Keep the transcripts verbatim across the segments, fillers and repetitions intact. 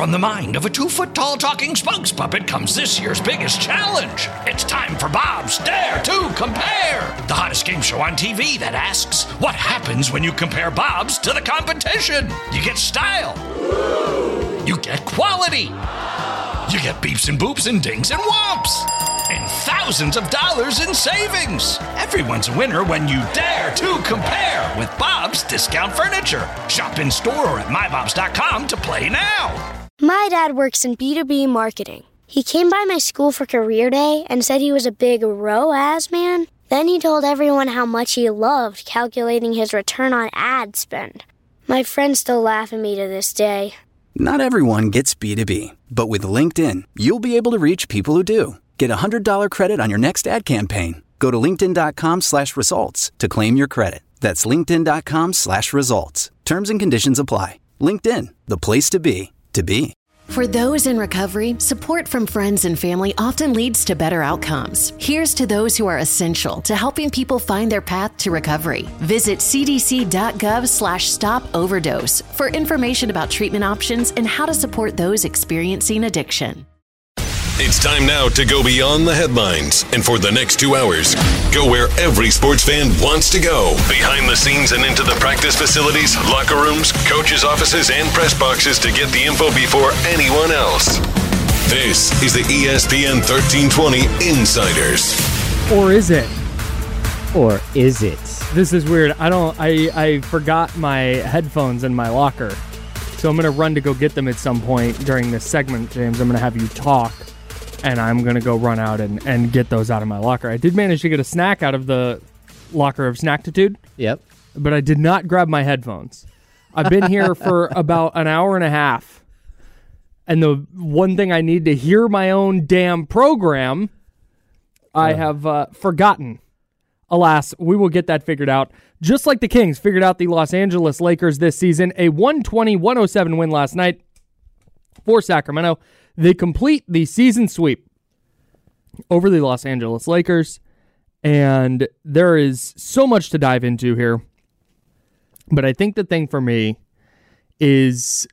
From the mind of a two-foot-tall talking spokes puppet comes this year's biggest challenge. It's time for Bob's Dare to Compare, the hottest game show on T V that asks, what happens when you compare Bobs to the competition? You get style. You get quality. You get beeps and boops and dings and whomps. And thousands of dollars in savings. Everyone's a winner when you dare to compare with Bob's Discount Furniture. Shop in store or at my bobs dot com to play now. My dad works in B two B marketing. He came by my school for career day and said he was a big R O A S man. Then he told everyone how much he loved calculating his return on ad spend. My friends still laugh at me to this day. Not everyone gets B two B, but with LinkedIn, you'll be able to reach people who do. Get a one hundred dollars credit on your next ad campaign. Go to linkedin.com slash results to claim your credit. That's linkedin.com slash results. Terms and conditions apply. LinkedIn, the place to be, to be. For those in recovery, support from friends and family often leads to better outcomes. Here's to those who are essential to helping people find their path to recovery. Visit cdc.gov slash stop overdose for information about treatment options and how to support those experiencing addiction. It's time now to go beyond the headlines. And for the next two hours, go where every sports fan wants to go. Behind the scenes and into the practice facilities, locker rooms, coaches' offices, and press boxes to get the info before anyone else. This is the E S P N thirteen twenty Insiders. Or is it? Or is it? This is weird. I don't. I, I forgot my headphones in my locker. So I'm going to run to go get them at some point during this segment, James. I'm going to have you talk. And I'm going to go run out and, and get those out of my locker. I did manage to get a snack out of the locker of Snactitude. Yep. But I did not grab my headphones. I've been here for about an hour and a half. And the one thing I need to hear my own damn program, I uh. have uh, forgotten. Alas, we will get that figured out. Just like the Kings figured out the Los Angeles Lakers this season. A one twenty to one oh seven win last night for Sacramento. They complete the season sweep over the Los Angeles Lakers, and there is so much to dive into here. But I think the thing for me is,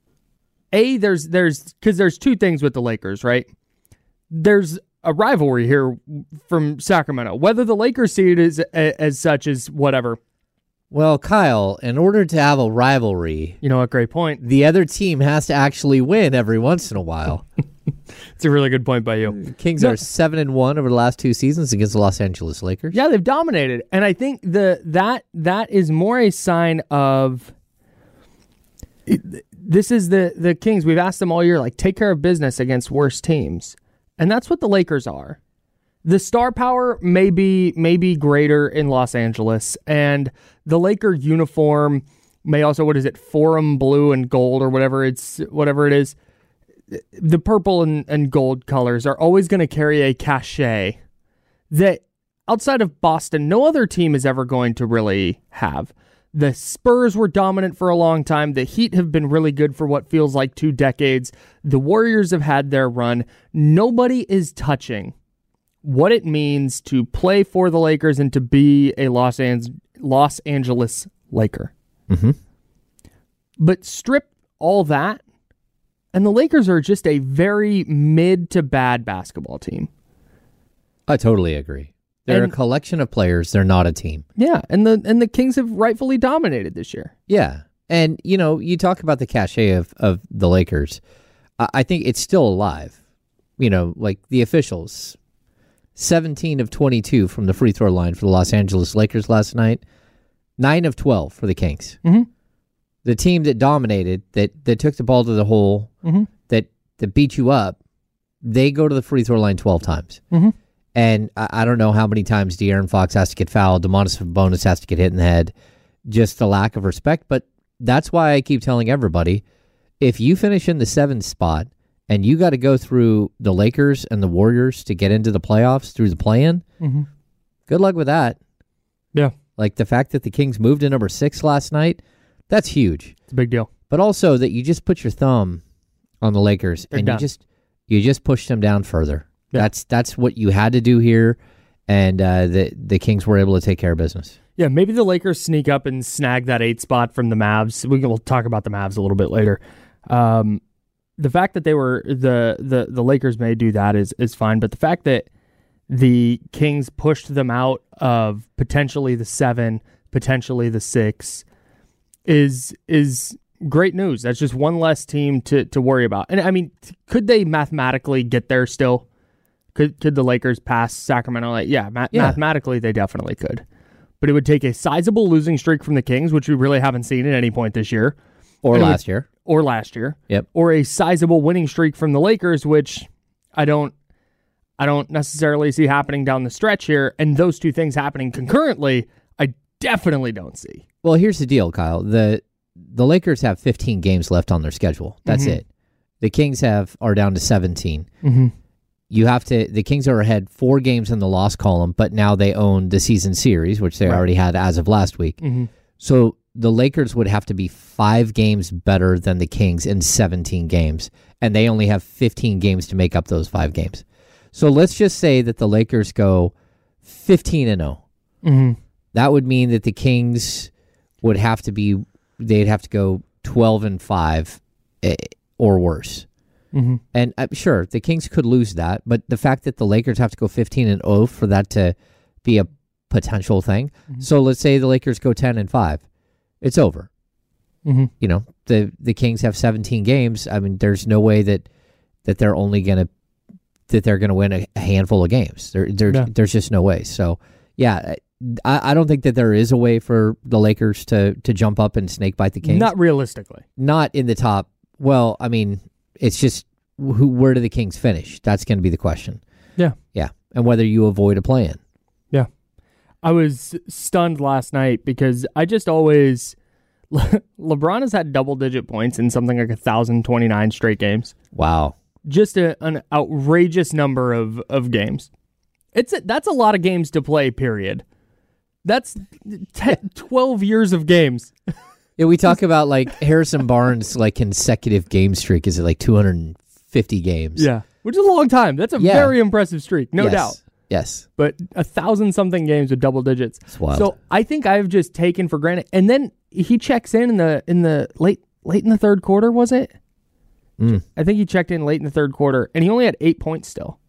A, there's there's because there's two things with the Lakers, right? There's a rivalry here from Sacramento. Whether the Lakers see it as, as such is whatever. Well, Kyle, in order to have a rivalry, you know what? Great point. The other team has to actually win every once in a while. It's a really good point by you. Kings no. are seven and one over the last two seasons against the Los Angeles Lakers. Yeah, they've dominated, and I think the that that is more a sign of it, this is the the Kings. We've asked them all year, like, take care of business against worse teams, and that's what the Lakers are. The star power may be, may be greater in Los Angeles, and the Laker uniform may also, what is it, forum blue and gold or whatever it's whatever it is. The purple and, and gold colors are always going to carry a cachet that outside of Boston, no other team is ever going to really have. The Spurs were dominant for a long time. The Heat have been really good for what feels like two decades. The Warriors have had their run. Nobody is touching what it means to play for the Lakers and to be a Los, An- Los Angeles Laker. Mm-hmm. But strip all that, and the Lakers are just a very mid to bad basketball team. I totally agree. They're and, a collection of players. They're not a team. Yeah, and the and the Kings have rightfully dominated this year. Yeah, and you know, you talk about the cachet of, of the Lakers. I, I think it's still alive. You know, like the officials, seventeen of twenty-two from the free throw line for the Los Angeles Lakers last night, nine of twelve for the Kings. Mm-hmm. The team that dominated, that that took the ball to the hole, mm-hmm. that that beat you up, they go to the free throw line twelve times. Mm-hmm. And I, I don't know how many times De'Aaron Fox has to get fouled, Domantas Sabonis has to get hit in the head. Just the lack of respect. But that's why I keep telling everybody, if you finish in the seventh spot and you got to go through the Lakers and the Warriors to get into the playoffs through the play-in, mm-hmm. good luck with that. Yeah. Like the fact that the Kings moved to number six last night, that's huge. It's a big deal. But also that you just put your thumb on the Lakers They're and done. you just you just pushed them down further. Yeah. That's that's what you had to do here, and uh, the the Kings were able to take care of business. Yeah, maybe the Lakers sneak up and snag that eight spot from the Mavs. We can, we'll talk about the Mavs a little bit later. Um, the fact that they were the the the Lakers may do that is is fine, but the fact that the Kings pushed them out of potentially the seven, potentially the six, is is great news. That's just one less team to to worry about. And I mean, could they mathematically get there still? Could could the Lakers pass Sacramento? Like, yeah, ma- Yeah. mathematically they definitely could. But it would take a sizable losing streak from the Kings, which we really haven't seen at any point this year. Or And it last would- year. Or last year. Yep. Or a sizable winning streak from the Lakers, which I don't I don't necessarily see happening down the stretch here. And those two things happening concurrently, I definitely don't see. Well, here's the deal, Kyle. The the Lakers have fifteen games left on their schedule. That's Mhm. it. The Kings have are down to seventeen. Mm-hmm. You have to. The Kings are ahead four games in the loss column, but now they own the season series, which they Right. already had as of last week. Mm-hmm. So the Lakers would have to be five games better than the Kings in seventeen games, and they only have fifteen games to make up those five games. So let's just say that the Lakers go fifteen and oh. Mm-hmm. That would mean that the Kings would have to be, they'd have to go twelve and five eh, or worse. Mm-hmm. And I'm sure the Kings could lose that, but the fact that the Lakers have to go fifteen and oh for that to be a potential thing. Mhm. So let's say the Lakers go ten and five. It's over. Mm-hmm. You know, the the Kings have seventeen games. I mean, there's no way that that they're only going to that they're going to win a, a handful of games. There there Yeah. there's just no way. So, yeah, I, I don't think that there is a way for the Lakers to to jump up and snake bite the Kings. Not realistically. Not in the top. Well, I mean, it's just who where do the Kings finish? That's going to be the question. Yeah. Yeah. And whether you avoid a play-in. Yeah. I was stunned last night because I just always Le- LeBron has had double-digit points in something like one thousand twenty-nine straight games. Wow. Just a, an outrageous number of, of games. It's a, that's a lot of games to play, period. That's ten, twelve years of games. Yeah, we talk about like Harrison Barnes' like consecutive game streak is it like two hundred fifty games? Yeah, which is a long time. That's a Yeah. very impressive streak, no Yes. doubt. Yes. But a thousand something games with double digits. It's wild. So I think I've just taken for granted. And then he checks in in the in the late late in the third quarter, was it? Mm. I think he checked in late in the third quarter, and he only had eight points still.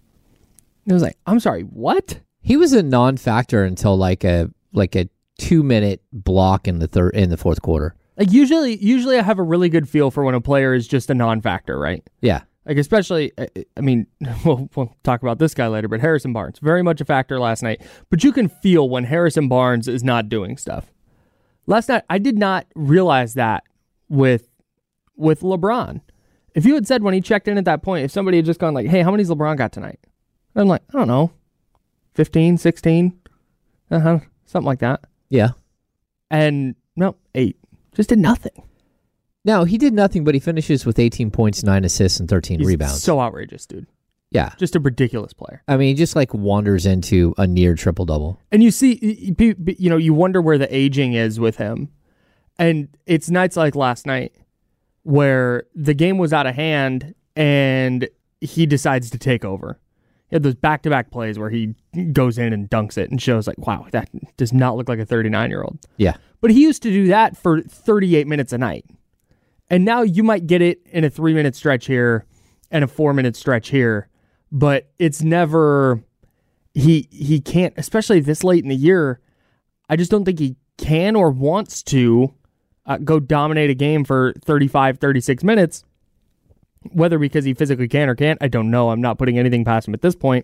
It was like, I'm sorry, what? He was a non-factor until like a like a two-minute block in the third in the fourth quarter. Like usually, usually I have a really good feel for when a player is just a non-factor, right? Yeah. Like especially, I I mean, we'll, we'll talk about this guy later, but Harrison Barnes, very much a factor last night. But you can feel when Harrison Barnes is not doing stuff. Last night, I did not realize that with with LeBron. If you had said when he checked in at that point, if somebody had just gone like, hey, how many's LeBron got tonight? I'm like, I don't know, fifteen, sixteen, uh-huh, something like that. Yeah. And no, eight. Just did nothing. No, he did nothing, but he finishes with eighteen points, nine assists, and thirteen He's rebounds. so outrageous, dude. Yeah. Just a ridiculous player. I mean, he just like wanders into a near triple-double. And you see, you know, you wonder where the aging is with him. And it's nights like last night where the game was out of hand and he decides to take over. He had those back-to-back plays where he goes in and dunks it and shows like, wow, that does not look like a thirty-nine-year-old. Yeah. But he used to do that for thirty-eight minutes a night. And now you might get it in a three-minute stretch here and a four-minute stretch here. But it's never, he he can't, especially this late in the year, I just don't think he can or wants to uh, go dominate a game for thirty-five, thirty-six minutes. Whether because he physically can or can't, I don't know. I'm not putting anything past him at this point.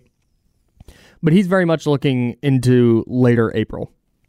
But he's very much looking into later April.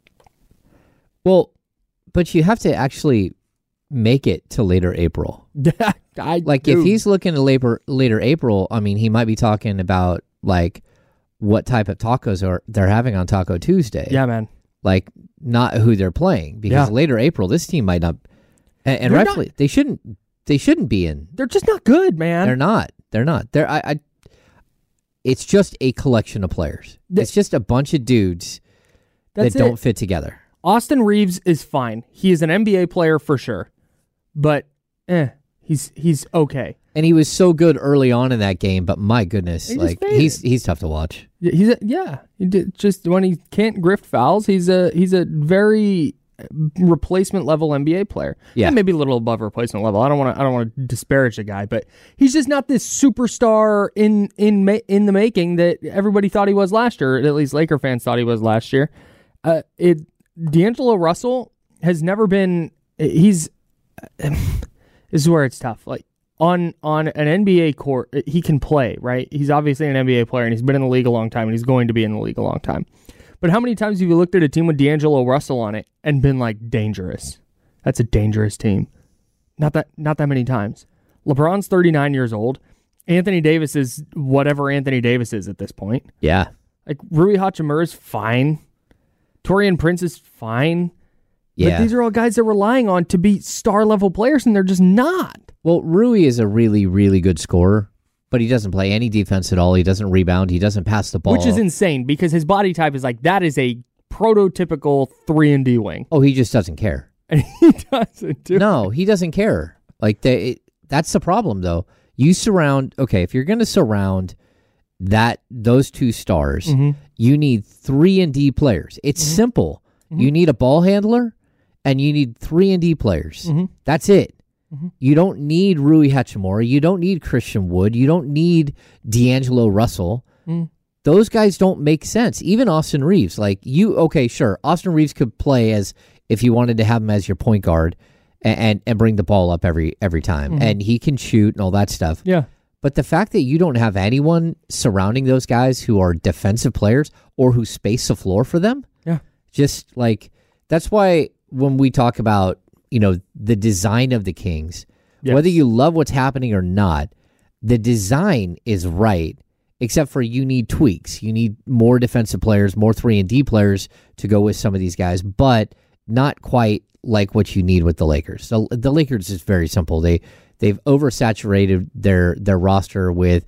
Well, but you have to actually make it to later April. I, Like dude. if he's looking to later later April, I mean, he might be talking about like what type of tacos are they're having on Taco Tuesday. Yeah, man. Like not who they're playing because Yeah. later April this team might not, and, and They're rightfully they shouldn't they shouldn't be in. They're just not good, man. They're not. They're not. They're I. I it's just a collection of players. Th- It's just a bunch of dudes That's that don't it. fit together. Austin Reeves is fine. He is an N B A player for sure. But, eh, he's he's okay. And he was so good early on in that game, but my goodness, He just like faded. he's he's tough to watch. He's a, yeah. He did, just when he can't grift fouls, he's a he's a very replacement level N B A player. Yeah. Maybe a little above replacement level. I don't want to I don't want to disparage the guy, but he's just not this superstar in in ma- in the making that everybody thought he was last year, or at least Laker fans thought he was last year. Uh, it D'Angelo Russell has never been he's this is where it's tough. Like on on an N B A court, he can play, right? He's obviously an N B A player and he's been in the league a long time and he's going to be in the league a long time. But how many times have you looked at a team with D'Angelo Russell on it and been like, dangerous? That's a dangerous team. Not that not that many times. LeBron's thirty-nine years old. Anthony Davis is whatever Anthony Davis is at this point. Yeah. Like Rui Hachimura is fine. Taurean Prince is fine. Yeah. But these are all guys they're relying on to be star-level players, and they're just not. Well, Rui is a really, really good scorer, but he doesn't play any defense at all. He doesn't rebound. He doesn't pass the ball. Which is insane because his body type is like, that is a prototypical three and D wing. Oh, he just doesn't care. And he doesn't do No, he doesn't care. Like they, it, that's the problem, though. You surround, okay, if you're going to surround that those two stars, mm-hmm. you need three and D players. It's mm-hmm. simple. Mm-hmm. You need a ball handler, and you need three and D players. Mm-hmm. That's it. Mm-hmm. You don't need Rui Hachimura. You don't need Christian Wood. You don't need D'Angelo Russell. Mm. Those guys don't make sense. Even Austin Reeves. Like you, okay, sure. Austin Reeves could play as if you wanted to have him as your point guard and and, and bring the ball up every every time, mm-hmm. and he can shoot and all that stuff. Yeah. But the fact that you don't have anyone surrounding those guys who are defensive players or who space the floor for them, yeah, just like that's why when we talk about, you know, the design of the Kings, yes. whether you love what's happening or not, the design is right, except for you need tweaks. You need more defensive players, more three and D players to go with some of these guys, but not quite like what you need with the Lakers. So the Lakers is very simple. They they've oversaturated their their roster with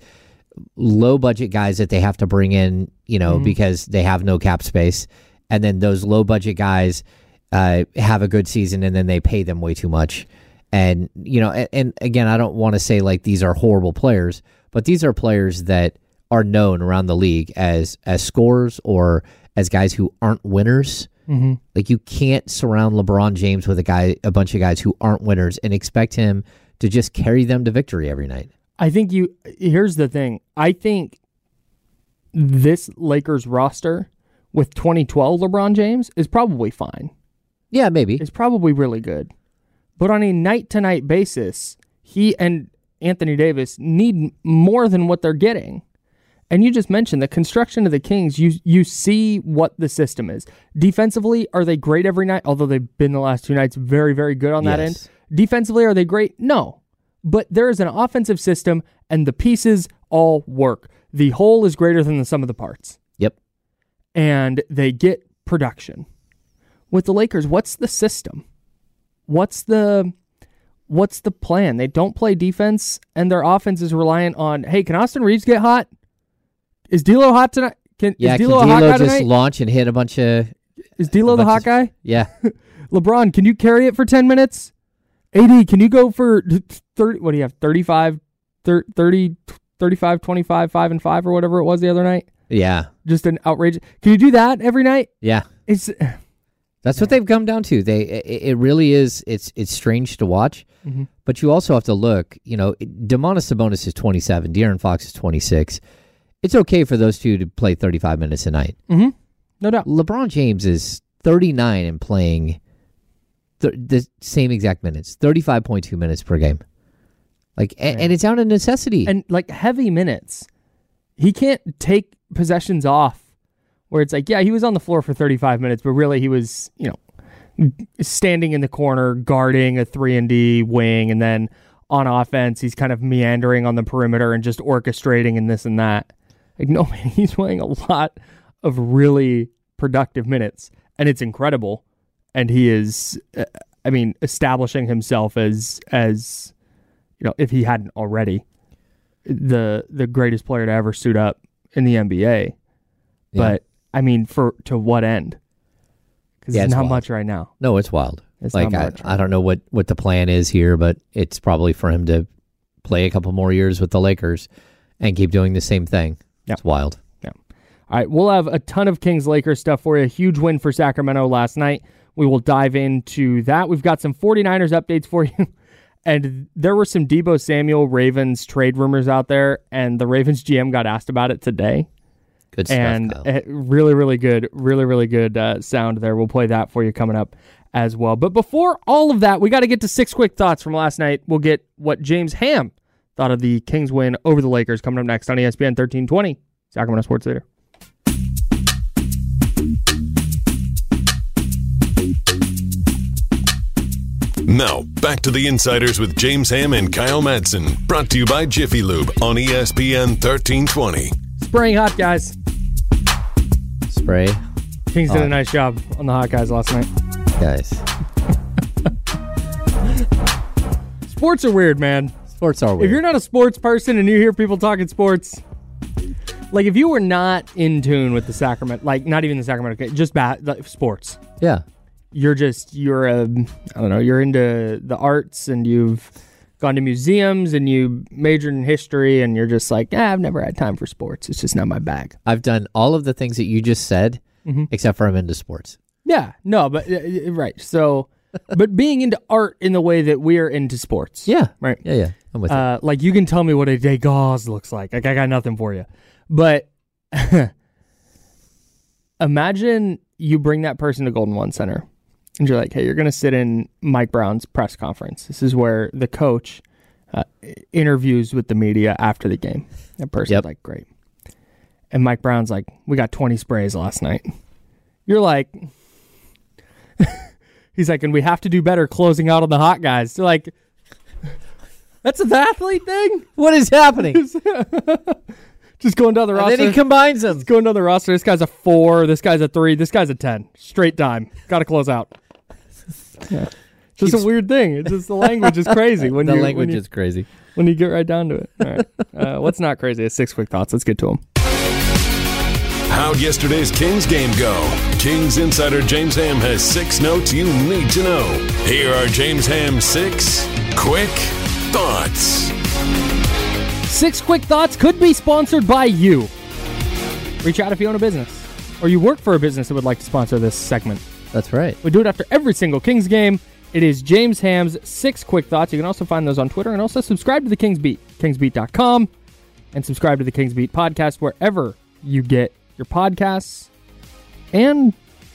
low budget guys that they have to bring in, you know, mm-hmm. because they have no cap space, and then those low budget guys uh, have a good season, and then they pay them way too much. And you know, and, and again, I don't want to say like these are horrible players, but these are players that are known around the league as as scorers or as guys who aren't winners. Mm-hmm. Like you can't surround LeBron James with a guy, a bunch of guys who aren't winners, and expect him to just carry them to victory every night. I think you. Here's the thing. I think this Lakers roster with twenty twelve LeBron James is probably fine. Yeah, maybe it's probably really good, but on a night-to-night basis, he and Anthony Davis need more than what they're getting. And you just mentioned the construction of the Kings. You you see what the system is. Defensively, are they great every night? Although they've been the last two nights very, very good on that yes. end. Defensively, are they great? No. But there is an offensive system, and the pieces all work. The whole is greater than the sum of the parts. Yep. And they get production. With the Lakers, what's the system? What's the what's the plan? They don't play defense, and their offense is reliant on, hey, can Austin Reeves get hot? Is D'Lo hot tonight? Can, yeah, is D'Lo can a hot D'Lo guy just tonight? launch and hit a bunch of... Is D'Lo the hot of, guy? Yeah. LeBron, can you carry it for ten minutes? A D, can you go for thirty? What do you have? thirty-five, thirty, thirty-five, twenty-five, five and five, or whatever it was the other night. Yeah. Just an outrageous. Can you do that every night? Yeah. It's. That's what they've come down to. They it, it really is. It's it's strange to watch, mm-hmm. but you also have to look. You know, Domantas Sabonis is twenty-seven. De'Aaron Fox is twenty-six. It's okay for those two to play thirty-five minutes a night. Mm-hmm. No doubt. LeBron James is thirty-nine and playing th- the same exact minutes, thirty-five point two minutes per game. Like, and, and it's out of necessity. And like heavy minutes. He can't take possessions off where it's like, yeah, he was on the floor for thirty-five minutes, but really he was, you know, standing in the corner, guarding a three and D wing, and then on offense, he's kind of meandering on the perimeter and just orchestrating and this and that. Like, no, man, he's playing a lot of really productive minutes, and it's incredible. And he is, uh, I mean, establishing himself as, as you know, if he hadn't already, the the greatest player to ever suit up in the N B A. Yeah. But, I mean, for to what end? Because yeah, it's, it's not wild. much right now. No, it's wild. It's like, not I, much right I don't know what, what the plan is here, but it's probably for him to play a couple more years with the Lakers and keep doing the same thing. Yeah. It's wild. Yeah. All right, we'll have a ton of Kings-Lakers stuff for you. A huge win for Sacramento last night We will dive into that. We've got some 49ers updates for you. And there were some Deebo Samuel Ravens trade rumors out there, and the Ravens G M got asked about it today. Good stuff, and Kyle. uh, really, really good, really, really good uh, sound there. We'll play that for you coming up as well. But before all of that, we got to get to six quick thoughts from last night. We'll get what James Ham thought of the Kings win over the Lakers coming up next on E S P N thirteen twenty, Sacramento Sports Leader. Now, back to the Insiders with James Ham and Kyle Madsen. Brought to you by Jiffy Lube on E S P N thirteen twenty. Spraying hot guys. Spray. Kings did Hot. a nice job on the hot guys last night. Guys. Sports are weird, man. Sports are weird. If you're not a sports person and you hear people talking sports, like if you were not in tune with the Sacramento, like not even the Sacramento, just bat, like sports. Yeah. You're just, you're a, I don't know, you're into the arts and you've gone to museums and you majored in history and you're just like, ah, I've never had time for sports. It's just not my bag. I've done all of the things that you just said, Mm-hmm. except for I'm into sports. Yeah, no, but, uh, right. So, but being into art in the way that we're into sports. Yeah. Right. Yeah, yeah. I'm with Uh, like you can tell me what a Degas looks like. Like I got nothing for you. But imagine you bring that person to Golden One Center and you're like, hey, you're going to sit in Mike Brown's press conference. This is where the coach uh, interviews with the media after the game. That person's Yep. like, great. And Mike Brown's like, we got twenty sprays last night. You're like, he's like, and we have to do better closing out on the hot guys. So like, that's an athlete thing? it. What is happening? Just going down the And roster. then he combines them. Going down the roster. This guy's a four. This guy's a three. This guy's a ten. Straight time. Got to close out. Yeah. It's just a weird thing. It's just the language is crazy. When the you, language when you, is crazy. when you get right down to it. All right. Uh, what's not crazy is six quick thoughts. Let's get to them. How'd yesterday's Kings game go? Kings insider James Ham has six notes you need to know. Here are James Ham's six quick thoughts. Six quick thoughts could be sponsored by you. Reach out if you own a business or you work for a business that would like to sponsor this segment. That's right. We do it after every single Kings game. It is James Ham's six quick thoughts. You can also find those on Twitter and also subscribe to the Kings Beat, kingsbeat dot com, and subscribe to the Kings Beat podcast wherever you get your podcasts. And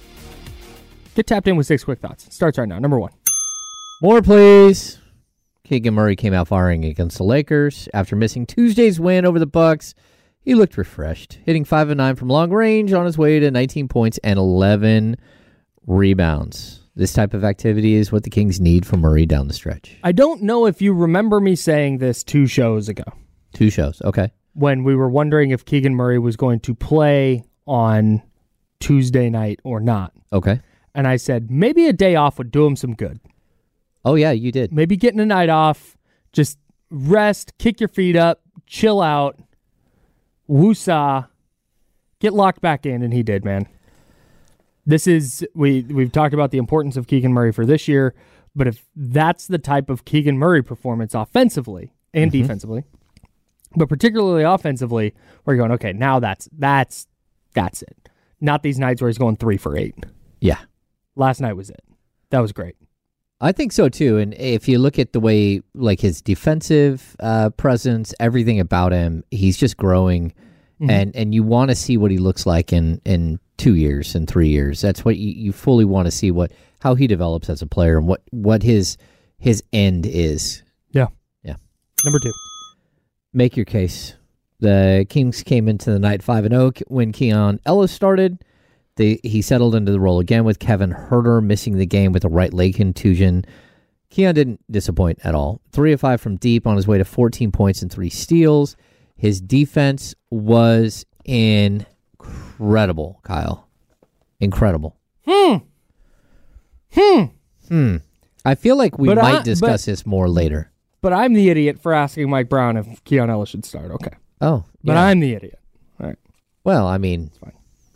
get tapped in with six quick thoughts. It starts right now. Number one. More, please. Keegan Murray came out firing against the Lakers after missing Tuesday's win over the Bucks. He looked refreshed, hitting five of nine from long range on his way to nineteen points and eleven rebounds. This type of activity is what the Kings need from Murray down the stretch. I don't know if you remember me saying this two shows ago Two shows. Okay. when we were wondering if Keegan Murray was going to play on Tuesday night or not. Okay. And I said, maybe a day off would do him some good. Oh, yeah, you did. Maybe getting a night off, just rest, kick your feet up, chill out, woosah, get locked back in, and he did, man. This is, we, we've talked about the importance of Keegan Murray for this year, but if that's the type of Keegan Murray performance offensively and Mm-hmm. defensively, but particularly offensively, we're going, okay, now that's, that's, that's it. Not these nights where he's going three for eight. Yeah. Last night was it. That was great. I think so too. And if you look at the way, like his defensive uh, presence, everything about him, he's just growing, mm-hmm. and and you want to see what he looks like in, in two years and three years. That's what you, you fully want to see, what how he develops as a player and what what his his end is. Yeah. Yeah. Number two. Make your case. The Kings came into the night five and zero when Keon Ellis started. They, he settled into the role again with Kevin Huerter missing the game with a right leg contusion. Keon didn't disappoint at all. Three of five from deep on his way to fourteen points and three steals. His defense was incredible, Kyle. Incredible. Hmm. Hmm. Hmm. I feel like we But might I- discuss but- this more later. But I'm the idiot for asking Mike Brown if Keon Ellis should start. Okay. Oh, But yeah. I'm the idiot. All right. Well, I mean, It's fine.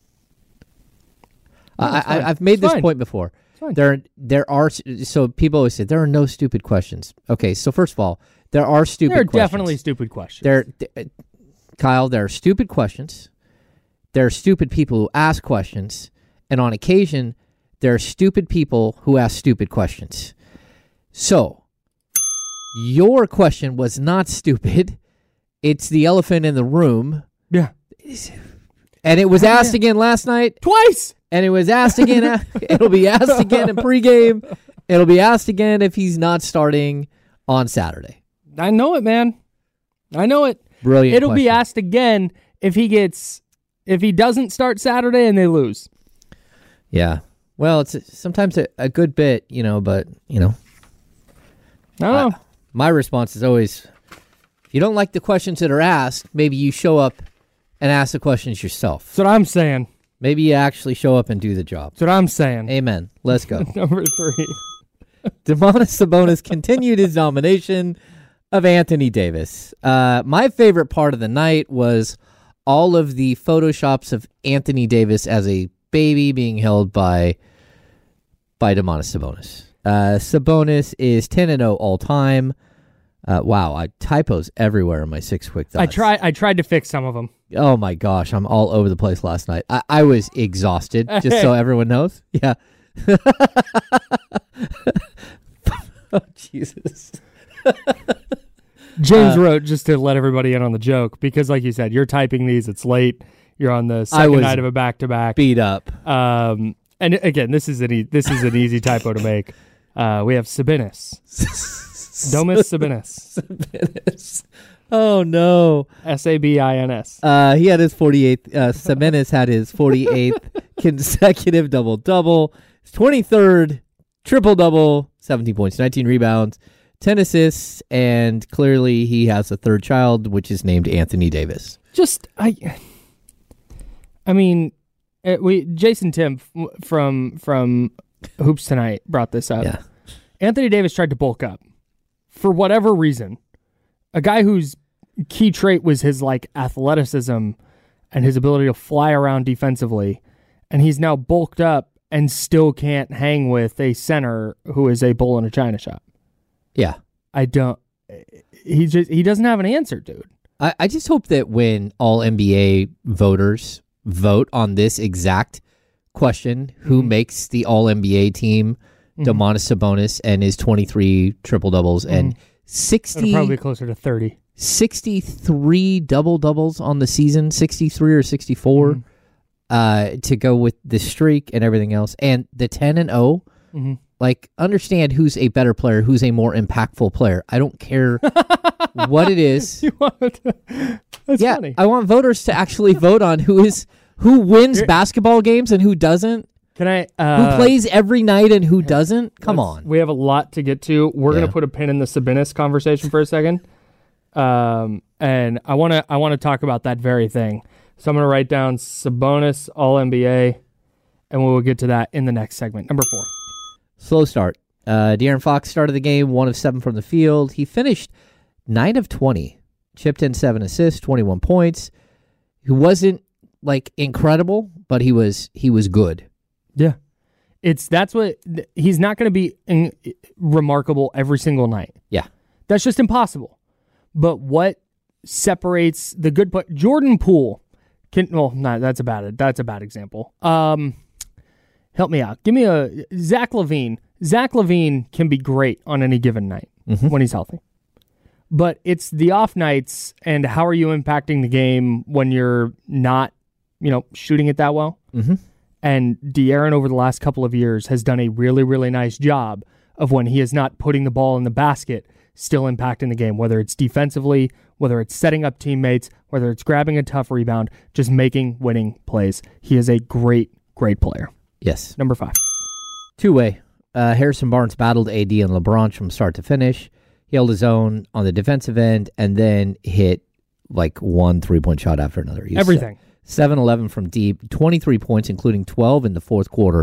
I, No, it's I, fine. I've made It's this fine. point before. fine. There, there are so people always say there are no stupid questions. Okay, so first of all, there are stupid. There are questions. definitely stupid questions. There, th- Kyle, there are stupid questions. There are stupid people who ask questions, and on occasion, There are stupid people who ask stupid questions. So, your question was not stupid. It's the elephant in the room. Yeah. And it was asked again last night. Twice! And it was asked again. It'll be asked again in pregame. It'll be asked again if he's not starting on Saturday. I know it, man. I know it. Brilliant It'll question. be asked again if he gets, if he doesn't start Saturday and they lose. Yeah. Well, it's sometimes a, a good bit, you know, but, you know. I don't know. Uh, my response is always, if you don't like the questions that are asked, maybe you show up and ask the questions yourself. That's what I'm saying. Maybe you actually show up and do the job. That's what I'm saying. Amen. Let's go. Number three. Domantas Sabonis continued his domination of Anthony Davis. Uh, my favorite part of the night was all of the photoshops of Anthony Davis as a baby being held by by Domantas Sabonis. Uh, Sabonis is ten and oh all time. Uh, wow, I typos everywhere in my six quick thoughts. I try. I tried to fix some of them. Oh my gosh, I'm all over the place last night. I, I was exhausted, just so everyone knows. Yeah. Oh, Jesus. James Uh, wrote, just to let everybody in on the joke, because like you said, you're typing these, it's late, you're on the I second was night of a back-to-back. Beat up. Um, and again, this is an e- this is an easy typo to make. Uh, we have Sabonis. Domas Sabonis. Sabonis. Oh, no. S A B I N S. Uh, he had his forty-eighth. Uh, Sabonis had his forty-eighth consecutive double-double. His twenty-third triple-double, seventeen points, nineteen rebounds, ten assists, and clearly he has a third child, which is named Anthony Davis. Just, I I mean, it, we Jason Tim f- from from Hoops Tonight brought this up. Yeah. Anthony Davis tried to bulk up for whatever reason. A guy whose key trait was his like athleticism and his ability to fly around defensively, and he's now bulked up and still can't hang with a center who is a bull in a china shop. Yeah. I don't. He just he doesn't have an answer, dude. I, I just hope that when all N B A voters vote on this exact question, who Mm-hmm. makes the all N B A team, Mm-hmm. Domantas Sabonis and his twenty-three triple-doubles and It'll sixty, probably be closer to thirty. sixty-three double-doubles on the season, sixty-three or sixty-four, Mm-hmm. uh, to go with the streak and everything else. And the ten and oh, Mm-hmm. like, understand who's a better player, who's a more impactful player. I don't care what it is. You want to- That's Yeah, funny. I want voters to actually vote on who is who wins basketball games and who doesn't, Can I? who Uh, plays every night and who doesn't. Come let's- on. We have a lot to get to. We're Yeah. gonna put a pin in the Sabonis conversation for a second, um, and I want to I want to talk about that very thing. So I'm gonna write down Sabonis All N B A, and we will get to that in the next segment. Number four. Slow start. Uh, De'Aaron Fox started the game one of seven from the field. He finished nine of twenty, chipped in seven assists, twenty-one points. He wasn't like incredible, but he was he was good. Yeah, it's that's what he's not going to be in, remarkable every single night. Yeah. That's just impossible. But what separates the good play? Jordan Poole can. Well, no, that's a bad. That's a bad example. Um, help me out. Give me a Zach LaVine. Zach LaVine can be great on any given night Mhm. when he's healthy. But it's the off nights and how are you impacting the game when you're not, you know, shooting it that well. Mm-hmm. And De'Aaron over the last couple of years has done a really, really nice job of when he is not putting the ball in the basket, still impacting the game, whether it's defensively, whether it's setting up teammates, whether it's grabbing a tough rebound, just making winning plays. He is a great, great player. Yes. Number five. Two-way. Uh, Harrison Barnes battled A D and LeBron from start to finish. He held his own on the defensive end and then hit like one three-point shot after another. He was Everything. seven eleven from deep, twenty-three points, including twelve in the fourth quarter.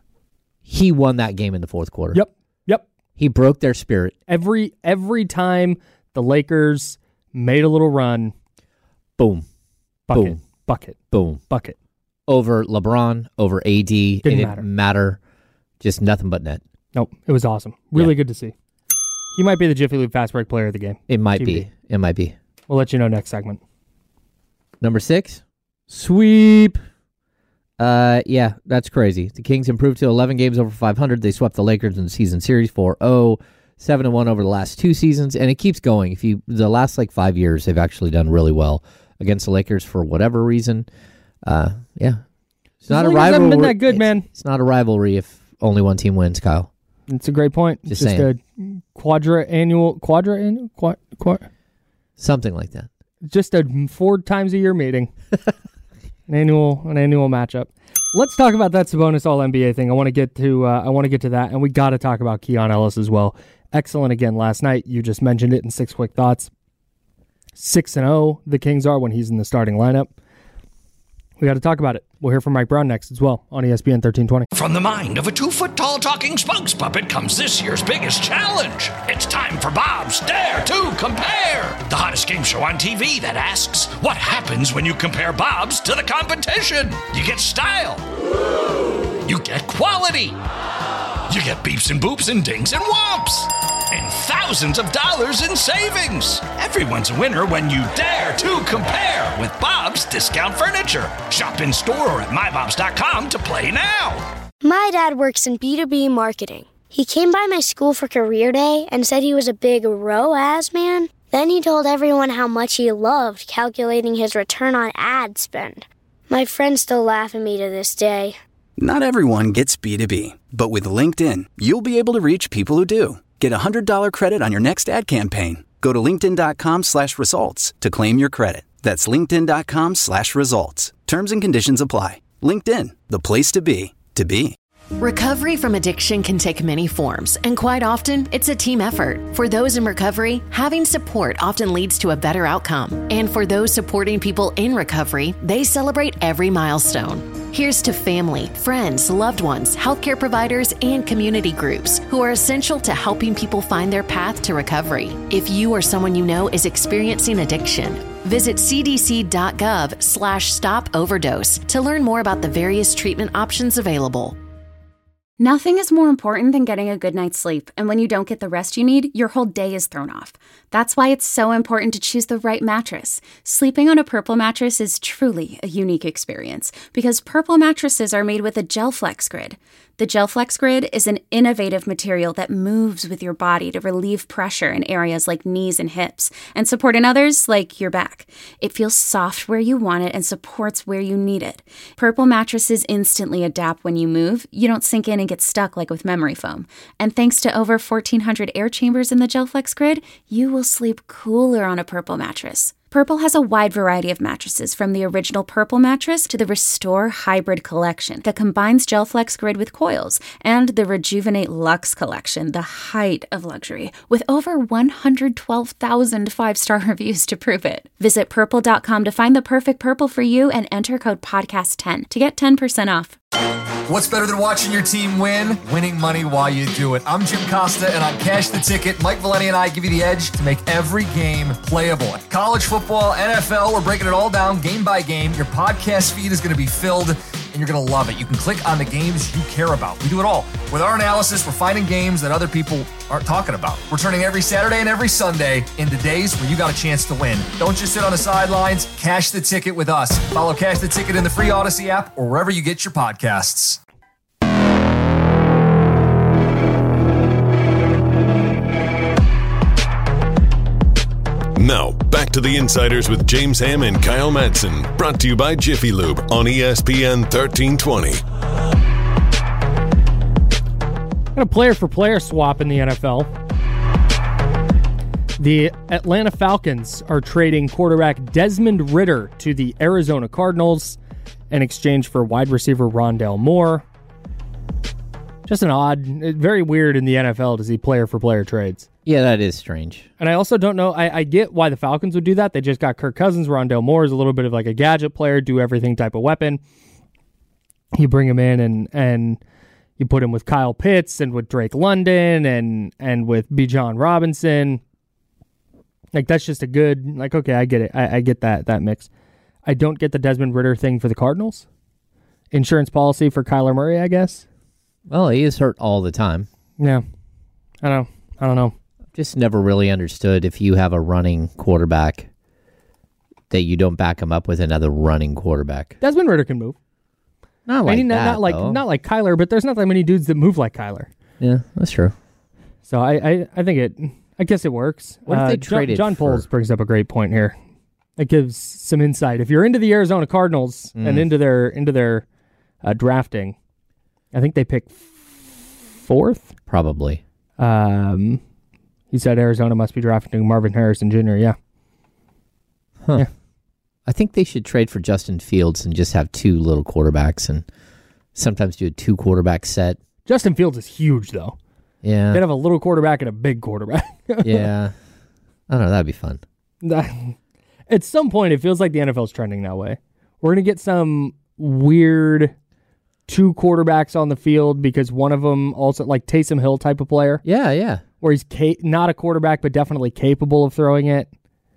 He won that game in the fourth quarter. Yep. Yep. He broke their spirit. Every every time the Lakers made a little run, Boom. bucket, Boom. bucket, Boom. bucket. Over LeBron, over A D. Didn't it matter. didn't matter. Just nothing but net. Nope. It was awesome. Really Yeah. good to see. He might be the Jiffy Lube Fast Break player of the game. It might T B D. be. It might be. We'll let you know next segment. Number six, sweep. Uh, yeah, that's crazy. The Kings improved to eleven games over five hundred. They swept the Lakers in the season series four oh, seven and one over the last two seasons, and it keeps going. If you the last like five years, they've actually done really well against the Lakers for whatever reason. Uh, yeah, it's not a rivalry. Haven't been that good, man. It's, it's not a rivalry if only one team wins, Kyle. It's a great point. Just, Just saying. a quadra annual, quadra annual, quad, quad, something like that. Just a four times a year meeting, an annual, an annual matchup. Let's talk about that Sabonis All N B A thing. I want to get to, uh, I want to get to that, and we got to talk about Keon Ellis as well. Excellent again last night. You just mentioned it in six quick thoughts. Six and zero the Kings are when he's in the starting lineup. We got to talk about it. We'll hear from Mike Brown next as well on E S P N thirteen twenty. From the mind of a two-foot-tall talking spokes puppet comes this year's biggest challenge. It's time for Bob's Dare to Compare, the hottest game show on T V that asks, what happens when you compare Bob's to the competition? You get style. You get quality. You get beeps and boops and dings and whomps. And thousands of dollars in savings. Everyone's a winner when you dare to compare with Bob's Discount Furniture. Shop in store or at my bobs dot com to play now. My dad works in B two B marketing. He came by my school for career day and said he was a big R O A S man. Then he told everyone how much he loved calculating his return on ad spend. My friends still laugh at me to this day. Not everyone gets B two B, but with LinkedIn, you'll be able to reach people who do. Get a one hundred dollars credit on your next ad campaign. Go to linkedin.com slash results to claim your credit. That's linkedin.com slash results. Terms and conditions apply. LinkedIn, the place to be, to be. Recovery from addiction can take many forms, and quite often, it's a team effort. For those in recovery, having support often leads to a better outcome. And for those supporting people in recovery, they celebrate every milestone. Here's to family, friends, loved ones, healthcare providers, and community groups who are essential to helping people find their path to recovery. If you or someone you know is experiencing addiction, visit cdc.gov slash stop overdose to learn more about the various treatment options available. Nothing is more important than getting a good night's sleep, and when you don't get the rest you need, your whole day is thrown off. That's why it's so important to choose the right mattress. Sleeping on a Purple mattress is truly a unique experience because Purple mattresses are made with a GelFlex Grid. The GelFlex Grid is an innovative material that moves with your body to relieve pressure in areas like knees and hips and support in others like your back. It feels soft where you want it and supports where you need it. Purple mattresses instantly adapt when you move. You don't sink in and get stuck like with memory foam. And thanks to over fourteen hundred air chambers in the GelFlex Grid, you will sleep cooler on a Purple mattress. Purple has a wide variety of mattresses, from the original Purple mattress to the Restore Hybrid collection that combines GelFlex Grid with coils, and the Rejuvenate Luxe collection, the height of luxury, with over one hundred twelve thousand five-star reviews to prove it. Visit purple dot com to find the perfect Purple for you and enter code podcast ten to get ten percent off. What's better than watching your team win? Winning money while you do it. I'm Jim Costa, and on Cash the Ticket, Mike Valenti and I give you the edge to make every game playable. College football, N F L, we're breaking it all down game by game. Your podcast feed is going to be filled, and you're going to love it. You can click on the games you care about. We do it all. With our analysis, we're finding games that other people aren't talking about. We're turning every Saturday and every Sunday into days where you got a chance to win. Don't just sit on the sidelines. Cash the Ticket with us. Follow Cash the Ticket in the free Odyssey app or wherever you get your podcasts. Now, back to the Insiders with James Ham and Kyle Madsen. Brought to you by Jiffy Lube on E S P N thirteen twenty. Got a player-for-player swap in the N F L. The Atlanta Falcons are trading quarterback Desmond Ridder to the Arizona Cardinals in exchange for wide receiver Rondale Moore. Just an odd, very weird in the N F L to see player-for-player trades. Yeah, that is strange. And I also don't know, I, I get why the Falcons would do that. They just got Kirk Cousins. Rondale Moore is a little bit of like a gadget player, do everything type of weapon. You bring him in and and you put him with Kyle Pitts and with Drake London and and with Bijan Robinson. Like, that's just a good, like, okay, I get it. I, I get that that mix. I don't get the Desmond Ridder thing for the Cardinals. Insurance policy for Kyler Murray, I guess. Well, he is hurt all the time. Yeah. I don't I don't know. Just never really understood if you have a running quarterback that you don't back him up with another running quarterback. Desmond Ridder can move. Not like I mean, that, not, not like though. not like Kyler, but there's not that many dudes that move like Kyler. Yeah, that's true. So I, I, I think it. I guess it works. What if uh, they John, traded John for- Poles brings up a great point here. It gives some insight. If you're into the Arizona Cardinals Mm. and into their into their uh, drafting, I think they pick fourth. Probably. Um, he said Arizona must be drafting Marvin Harrison Junior Yeah. Huh. Yeah. I think they should trade for Justin Fields and just have two little quarterbacks and sometimes do a two quarterback set. Justin Fields is huge, though. Yeah. They'd have a little quarterback and a big quarterback. Yeah. I don't know. That'd be fun. At some point, it feels like the N F L's trending that way. We're going to get some weird two quarterbacks on the field because one of them also, like Taysom Hill type of player, Yeah, yeah. where he's ca- not a quarterback, but definitely capable of throwing it.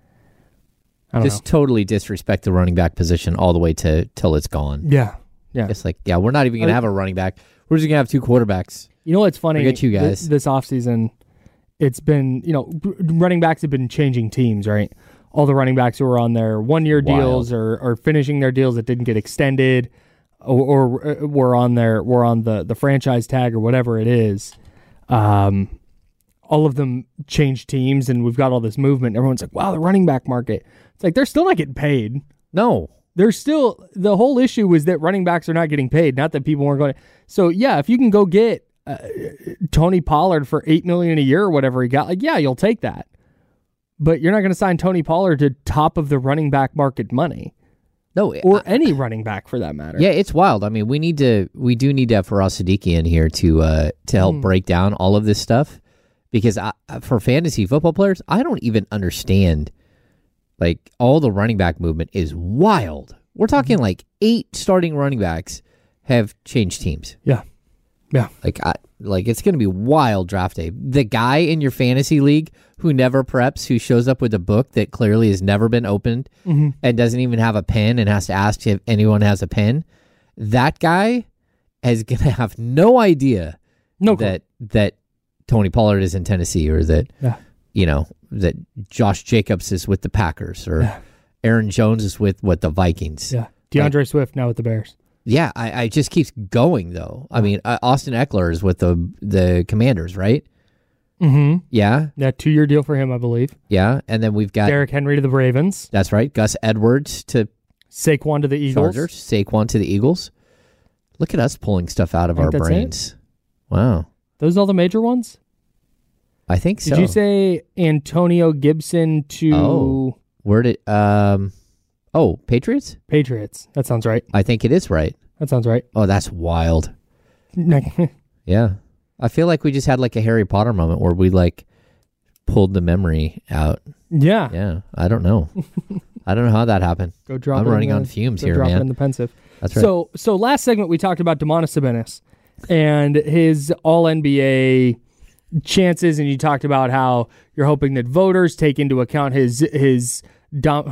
I don't Just totally disrespect the running back position all the way to till it's gone. know. Yeah. Yeah. It's like, yeah, we're not even going to have a running back. We're just going to have two quarterbacks. You know what's funny? Forget you guys. This, this offseason, it's been, you know, r- running backs have been changing teams, right? All the running backs who were on their one-year Wild. deals or, or finishing their deals that didn't get extended or, or were on their were on the, the franchise tag or whatever it is. Um, all of them changed teams, and we've got all this movement. Everyone's like, wow, the running back market. It's like they're still not getting paid. No. There's still, the whole issue was that running backs are not getting paid, not that people weren't going to. So, yeah, if you can go get uh, Tony Pollard for eight million dollars a year or whatever he got, like, yeah, you'll take that. But you're not going to sign Tony Pollard to top of the running back market money. No. Or I- any running back for that matter. Yeah, it's wild. I mean, we need to we do need to have Faraz Siddiqui in here to uh, to help Mm. break down all of this stuff because I, for fantasy football players, I don't even understand. Like all the running back movement is wild. We're talking Mm-hmm. like eight starting running backs have changed teams. Yeah. Yeah. Like I like it's going to be wild draft day. The guy in your fantasy league who never preps, who shows up with a book that clearly has never been opened Mm-hmm. and doesn't even have a pen and has to ask if anyone has a pen, that guy is going to have no idea No clue. that that Tony Pollard is in Tennessee or that Yeah. you know that Josh Jacobs is with the Packers or Yeah. Aaron Jones is with what the Vikings. Yeah. DeAndre Swift now with the Bears. Yeah, I, I just keeps going though. I mean, uh, Austin Eckler is with the the Commanders, right? Mm-hmm. Yeah, Yeah, two-year deal for him, I believe. yeah, and then we've got Derrick Henry to the Ravens. that's right, Gus Edwards to Saquon to the Eagles. Chargers, Saquon to the Eagles. Look at us pulling stuff out of I our think that's brains. Wow, Those all the major ones? I think so. Did you say Antonio Gibson to Oh. Where did um? Oh, Patriots? Patriots? That sounds right. I think it is right. That sounds right. Oh, that's wild. yeah. Yeah, I feel like we just had like a Harry Potter moment where we like pulled the memory out. Yeah, I don't know. I don't know how that happened. Go drop I'm it in running the- on fumes go here, drop man. it in the pensive. That's right. So, so last segment we talked about Demonis Sabonis and his All N B A chances, and you talked about how you're hoping that voters take into account his his dom-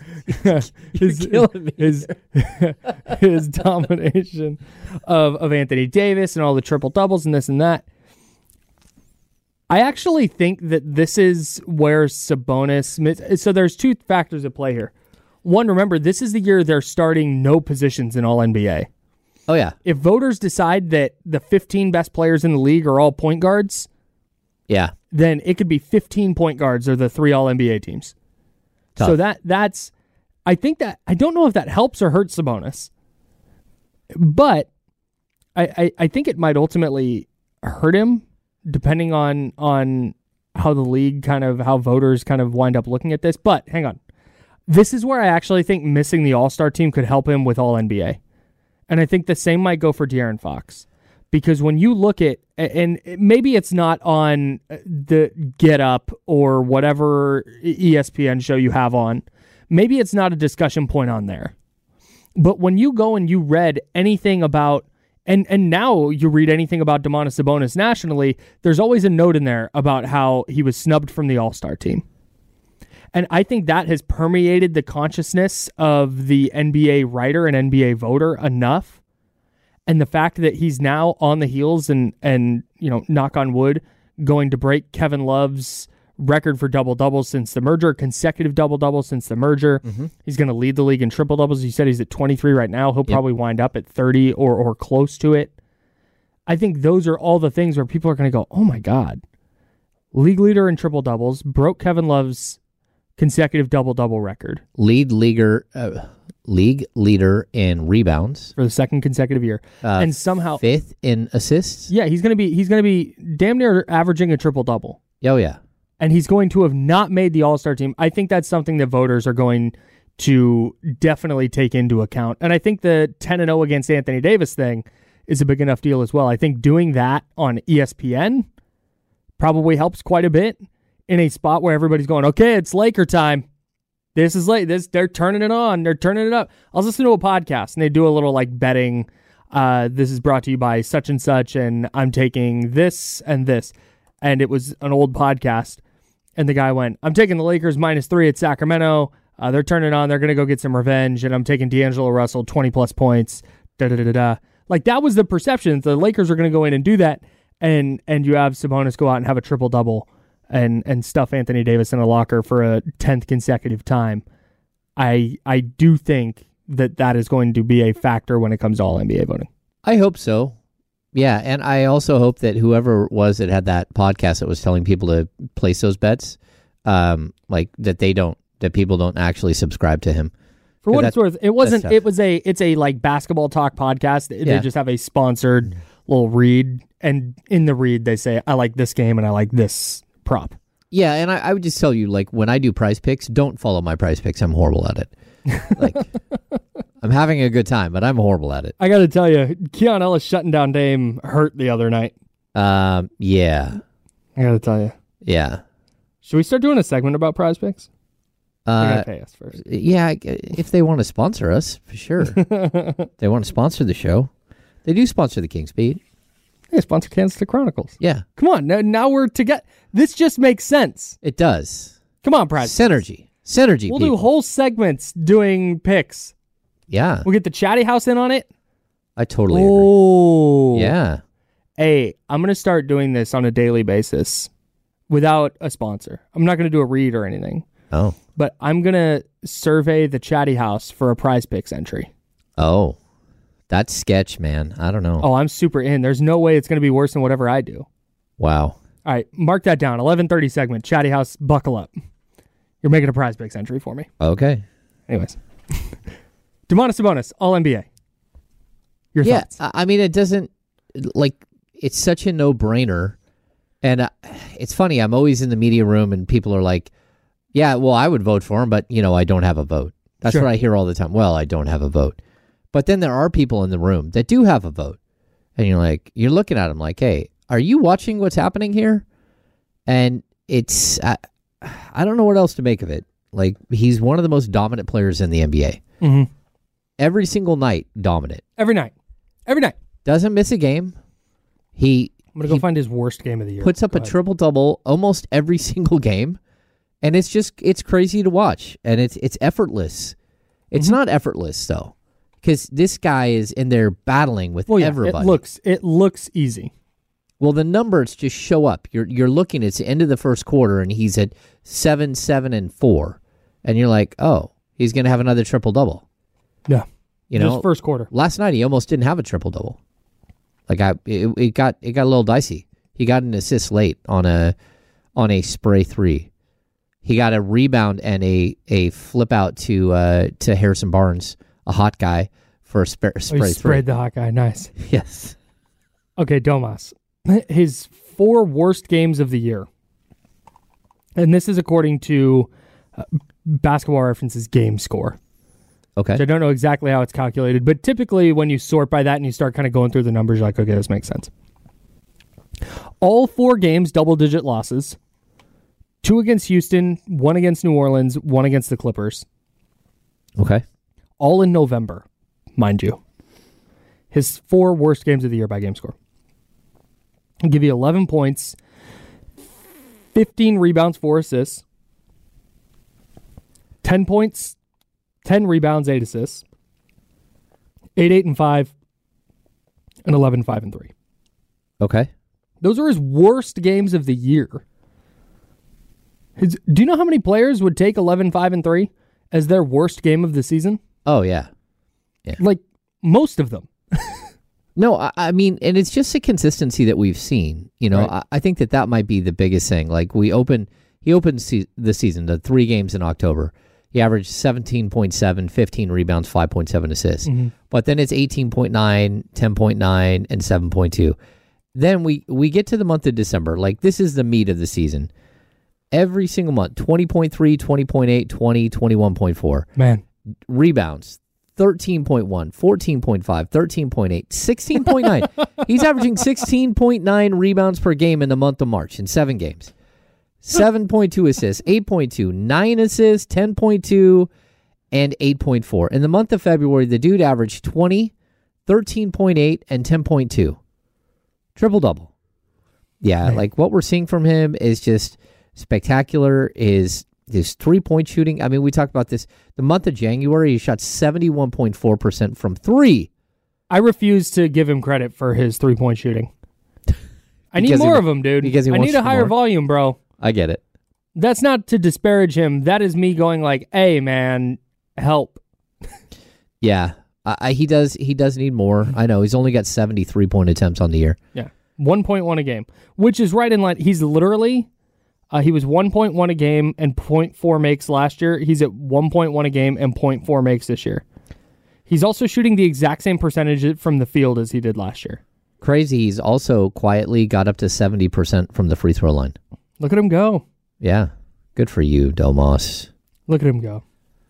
his, his his domination of of Anthony Davis and all the triple doubles and this and that. I actually think that this is where Sabonis. So there's two factors at play here. One, remember, this is the year they're starting no positions in All N B A. Oh yeah, If voters decide that the fifteen best players in the league are all point guards, yeah. then it could be fifteen point guards or the three All N B A teams. Tough. So that that's, I think that, I don't know if that helps or hurts Sabonis, but I, I, I think it might ultimately hurt him depending on on how the league kind of, how voters kind of wind up looking at this. But hang on. This is where I actually think missing the All-Star team could help him with All N B A. And I think the same might go for De'Aaron Fox. Because when you look at, and maybe it's not on the Get Up or whatever E S P N show you have on, maybe it's not a discussion point on there. But when you go and you read anything about, and and now you read anything about Domantas Sabonis nationally, there's always a note in there about how he was snubbed from the All-Star team. And I think that has permeated the consciousness of the N B A writer and N B A voter enough. And the fact that he's now on the heels and, and you know, knock on wood, going to break Kevin Love's record for double-doubles since the merger, consecutive double-doubles since the merger. Mm-hmm. He's going to lead the league in triple-doubles. You said he's at twenty-three right now. He'll Yep. probably wind up at thirty or, or close to it. I think those are all the things where people are going to go, oh my God. League leader in triple-doubles, broke Kevin Love's consecutive double-double record. Lead leaguer, uh, league leader in rebounds for the second consecutive year. Uh, and somehow fifth in assists. Yeah, he's going to be he's going to be damn near averaging a triple-double. Oh, yeah. And he's going to have not made the All-Star team. I think that's something that voters are going to definitely take into account. And I think the ten and oh against Anthony Davis thing is a big enough deal as well. I think doing that on E S P N probably helps quite a bit in a spot where everybody's going, okay, it's Laker time. This is late. This they're turning it on. They're turning it up. I was listening to a podcast and they do a little like betting. Uh, this is brought to you by such and such, and I'm taking this and this. And it was an old podcast. And the guy went, I'm taking the Lakers minus three at Sacramento. Uh, they're turning on. They're going to go get some revenge. And I'm taking D'Angelo Russell, twenty plus points. Da da da da da. Like that was the perception. The Lakers are going to go in and do that. And and you have Sabonis go out and have a triple double and and stuff Anthony Davis in a locker for a tenth consecutive time. I I do think that that is going to be a factor when it comes to all N B A voting. I hope so. Yeah, and I also hope that whoever it was that had that podcast that was telling people to place those bets, um, like that they don't, that people don't actually subscribe to him. For what it's worth, it wasn't. tough. It was a. It's a like basketball talk podcast. They Yeah. just have a sponsored little read, and in the read they say, "I like this game and I like this prop." Yeah, and I, I would just tell you, like, when I do prize picks, don't follow my prize picks. I'm horrible at it. Like, I'm having a good time, but I'm horrible at it. I got to tell you, Keon Ellis shutting down Dame hurt the other night. Um, yeah, I got to tell you. yeah. Should we start doing a segment about prize picks? They Uh, gotta pay us first. yeah, if they want to sponsor us, for sure. They want to sponsor the show. They do sponsor the King's Beat. Hey, sponsor Kansas City Chronicles. Yeah, Come on, now, now we're together. This just makes sense. it does. Come on, prize. Synergy. Synergy, We'll people. do whole segments doing picks. Yeah, We'll get the Chatty House in on it. I totally Oh. agree. Yeah. Hey, I'm going to start doing this on a daily basis without a sponsor. I'm not going to do a read or anything, Oh. but I'm going to survey the Chatty House for a prize picks entry. Oh. That's sketch, man. I don't know. Oh, I'm super in. There's no way it's going to be worse than whatever I do. Wow. All right, mark that down. eleven thirty segment. Chatty House, buckle up. You're making a prize picks entry for me. Okay. Anyways. Domantas Sabonis, all N B A. Your Yeah, thoughts? I I mean, it doesn't, like, it's such a no-brainer. And uh, it's funny, I'm always in the media room and people are like, yeah, well, I would vote for him, but, you know, I don't have a vote. That's Sure. what I hear all the time. Well, I don't have a vote. But then there are people in the room that do have a vote. And you're like, you're looking at them like, hey, are you watching what's happening here? And it's, I, I don't know what else to make of it. Like, he's one of the most dominant players in the N B A. Mm-hmm. Every single night, dominant. Every night. Every night. Doesn't miss a game. He I'm going to go he find his worst game of the year. puts up Go a ahead. triple-double almost every single game. And it's just, it's crazy to watch. And it's it's effortless. It's Mm-hmm. not effortless, though. Because this guy is in there battling with Well, yeah, everybody. it looks, it looks easy. Well, the numbers just show up. You're you're looking, it's the end of the first quarter, and he's at seven, seven, and four. And you're like, oh, he's going to have another triple-double. Yeah. You know, Just first quarter. last night he almost didn't have a triple-double. Like, I, it, it got it got a little dicey. He got an assist late on a on a spray three. He got a rebound and a, a flip out to uh, to Harrison Barnes, a hot guy, for a spray, Oh, spray you three. sprayed the hot guy. Nice. Yes. Okay, Domas. His four worst games of the year. And this is according to uh, Basketball Reference's game score. Okay. So I don't know exactly how it's calculated, but typically when you sort by that and you start kind of going through the numbers, you're like, okay, this makes sense. All four games, double-digit losses. Two against Houston, one against New Orleans, one against the Clippers. Okay. All in November, mind you. His four worst games of the year by game score. I'll give you eleven points, fifteen rebounds, four assists, ten points, ten rebounds, eight assists, eight, eight, and five, and eleven, five, and three. Okay. Those are his worst games of the year. His, do you know how many players would take eleven five and three as their worst game of the season? Oh, yeah. Yeah. Like, most of them. No, I, I mean, and it's just a consistency that we've seen. You know, Right. I, I think that that might be the biggest thing. Like, we open, he opened se- the season, the three games in October. He averaged seventeen point seven, fifteen rebounds, five point seven assists. Mm-hmm. But then it's eighteen point nine, ten point nine, and seven point two. Then we, we get to the month of December. Like, this is the meat of the season. Every single month, twenty point three, twenty point eight, twenty, twenty-one point four. Man. Rebounds, thirteen point one, fourteen point five, thirteen point eight, sixteen point nine. He's averaging sixteen point nine rebounds per game in the month of March in seven games. seven point two assists, eight point two, nine assists, ten point two, and eight point four. In the month of February, the dude averaged twenty, thirteen point eight, and ten point two. Triple-double. Yeah, Man. like what we're seeing from him is just spectacular. His, his three-point shooting, I mean, we talked about this. The month of January, he shot seventy-one point four percent from three. I refuse to give him credit for his three-point shooting. I need Because he more wa- of them, dude. because he I wants need a higher more. volume, bro. I get it. That's not to disparage him. That is me going like, hey, man, help. Yeah, I, I, he does. He does need more. I know he's only got seventy three-point attempts on the year. Yeah. one point one a game, which is right in line. He's literally, uh, he was one point one a game and zero point four makes last year. He's at one point one a game and zero point four makes this year. He's also shooting the exact same percentage from the field as he did last year. Crazy. He's also quietly got up to seventy percent from the free throw line. Look at him go. Yeah, good for you, Domas. Look at him go.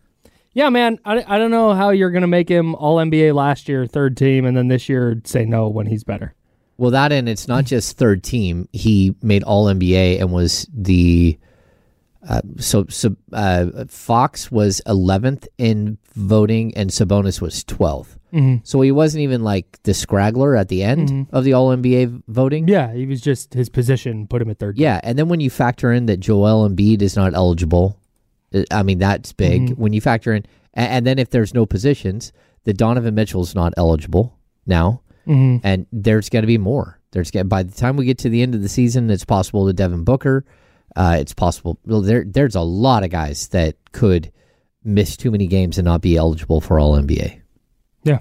Yeah, man, I, I don't know how you're going to make him all N B A last year, third team, and then this year say no when he's better. Well, that and it's not just third team. He made All N B A and was the uh, so so uh, Fox was eleventh in voting and Sabonis was twelfth. Mm-hmm. So he wasn't even like the scraggler at the end Mhm. of the All N B A voting. Yeah, he was just, his position put him at third. Yeah, and then when you factor in that Joel Embiid is not eligible, uh, I mean, that's big. Mhm. When you factor in, and, and then if there's no positions, that Donovan Mitchell's not eligible now, Mm-hmm. and there's going to be more. There's gonna, by the time we get to the end of the season, it's possible that Devin Booker, uh, it's possible. Well, there, there's a lot of guys that could miss too many games and not be eligible for All N B A. Yeah.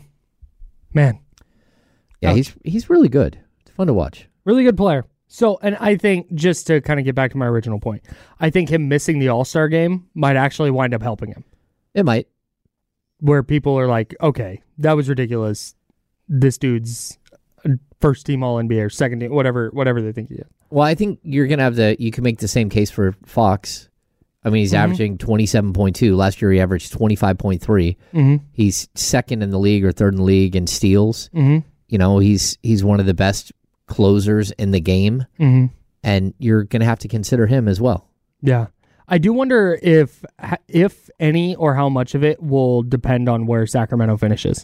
Man. Yeah, Oh. he's he's really good. It's fun to watch. Really good player. So, and I think, just to kind of get back to my original point, I think him missing the All-Star game might actually wind up helping him. It might. Where people are like, okay, that was ridiculous. This dude's first team All N B A or second team, whatever, whatever they think he is. Well, I think you're going to have the, you can make the same case for Fox. I mean, he's Mhm. averaging twenty-seven point two. Last year, he averaged twenty-five point three. Mm-hmm. He's second in the league or third in the league in steals. Mm-hmm. You know, he's he's one of the best closers in the game, Mm-hmm. and you're going to have to consider him as well. Yeah. I do wonder if, if any or how much of it will depend on where Sacramento finishes.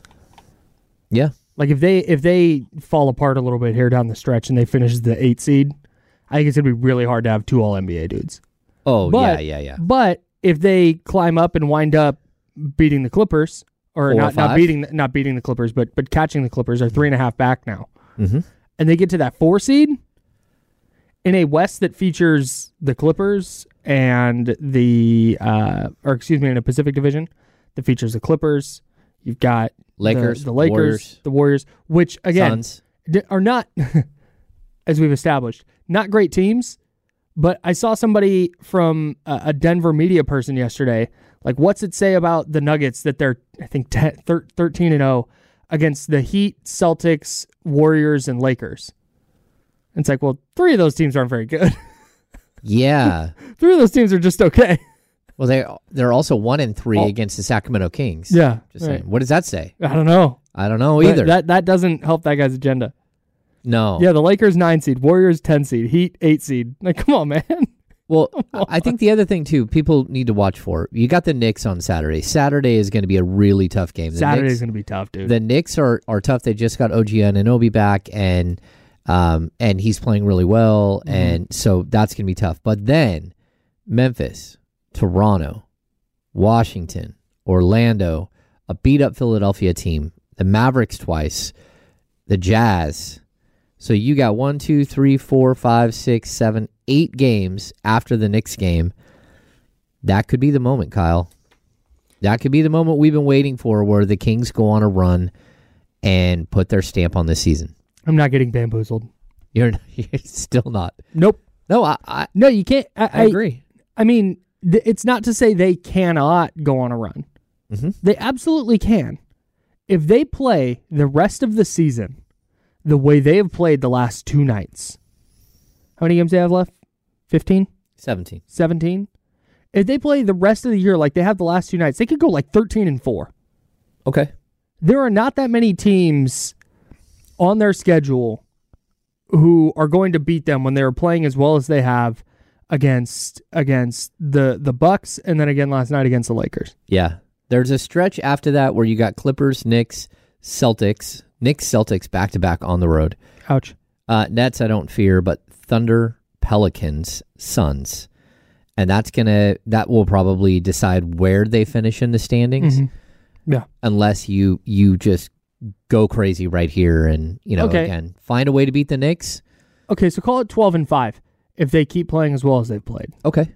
Yeah. Like if they if they fall apart a little bit here down the stretch and they finish as the eight seed, I think it's gonna be really hard to have two All N B A dudes. Oh, But- yeah, yeah, yeah. But if they climb up and wind up beating the Clippers, or Four or not not five? beating the- not beating the Clippers, but but catching the Clippers, are three and a half back now, Mm-hmm. and they get to that four seed in a West that features the Clippers and the uh, or excuse me, in a Pacific Division that features the Clippers. You've got the- Lakers, the, Lakers, Warriors. the Warriors, which again Suns. d- are not, as we've established, not great teams. But I saw somebody from a, a Denver media person yesterday. Like, what's it say about the Nuggets that they're, I think, ten, thir- thirteen and oh against the Heat, Celtics, Warriors, and Lakers? And it's like, well, three of those teams aren't very good. Yeah. Three of those teams are just okay. Well, they they're also one and three Oh. against the Sacramento Kings. Yeah, Just right. saying. What does that say? I don't know. I don't know But either. That that doesn't help that guy's agenda. no. Yeah, the Lakers nine seed, Warriors ten seed, Heat eight seed. Like, come on, man. Well, I think the other thing too, people need to watch for. You got the Knicks on Saturday. Saturday is going to be a really tough game. The Saturday's Knicks, gonna be tough, dude. the Knicks are, are tough. They just got O G Anunoby back, and um and he's playing really well, Mm-hmm. and so that's going to be tough. But then Memphis, Toronto, Washington, Orlando, a beat up Philadelphia team, the Mavericks twice, the Jazz. So you got one, two, three, four, five, six, seven, eight games after the Knicks game That could be the moment, Kyle. That could be the moment we've been waiting for where the Kings go on a run and put their stamp on this season. I'm not getting bamboozled. You're, you're still not. Nope. No, I, I no, you can't. I, I agree. I, I mean, th- it's not to say they cannot go on a run. Mm-hmm. They absolutely can. If they play the rest of the season the way they have played the last two nights, how many games do they have left? fifteen? seventeen. seventeen? If they play the rest of the year like they have the last two nights, they could go like thirteen and four. Okay. There are not that many teams on their schedule who are going to beat them when they are playing as well as they have against against the the Bucks, and then again last night against the Lakers. Yeah. There's a stretch after that where you got Clippers, Knicks, Celtics, Knicks, Celtics back-to-back on the road. Ouch. Uh, Nets, I don't fear, but Thunder, Pelicans, Suns. And that's going to, that will probably decide where they finish in the standings. Mm-hmm. Yeah. Unless you, you just go crazy right here and, you know, okay. again, find a way to beat the Knicks. Okay, so call it twelve and five if they keep playing as well as they've played. Okay.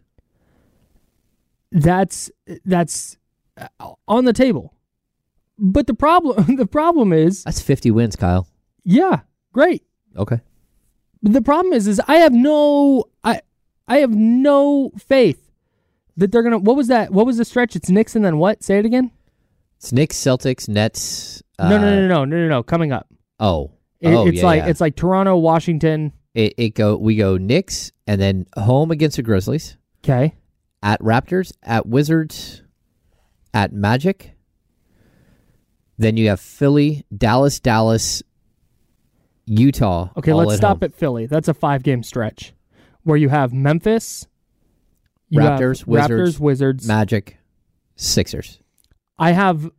That's, that's on the table. But the problem, the problem is... That's fifty wins, Kyle. Yeah, great. Okay. But the problem is, is I have no... I. I have no faith that they're gonna. What was that? What was the stretch? It's Knicks and then what? Say it again. It's Knicks, Celtics, Nets. Uh, no, no, no, no, no, no, no. Coming up. Oh, it, oh it's yeah, like yeah. it's like Toronto, Washington. It, it go. We go Knicks and then home against the Grizzlies. Okay. At Raptors, at Wizards, at Magic. Then you have Philly, Dallas, Dallas, Utah. Okay, all let's at stop home. at Philly. That's a five-game stretch. Where you have Memphis, you Raptors, have Wizards, Raptors, Wizards, Magic, Sixers. I have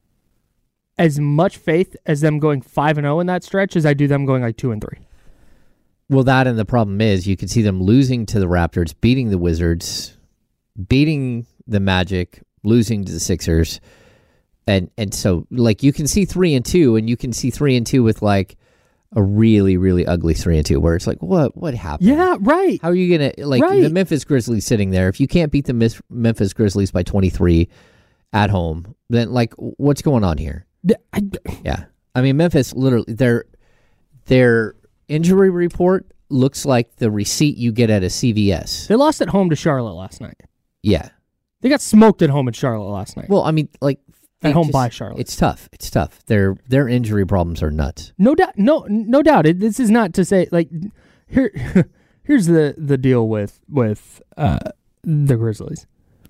as much faith as them going five and zero in that stretch as I do them going like two and three. Well, that and the problem is you can see them losing to the Raptors, beating the Wizards, beating the Magic, losing to the Sixers, and and so like you can see three and two, and you can see three and two with like a really, really ugly three and two, where it's like, what, what happened? Yeah, right. How are you gonna like right. the Memphis Grizzlies sitting there? If you can't beat the Mis- Memphis Grizzlies by twenty-three at home, then like, what's going on here? I, yeah, I mean, Memphis literally their their injury report looks like the receipt you get at a C V S. They lost at home to Charlotte last night. Yeah, they got smoked at home in Charlotte last night. Well, I mean, like. At home just, by Charlotte. It's tough. It's tough. Their their injury problems are nuts. No doubt. No, no doubt. It, this is not to say like here. Here's the, the deal with with uh, the Grizzlies.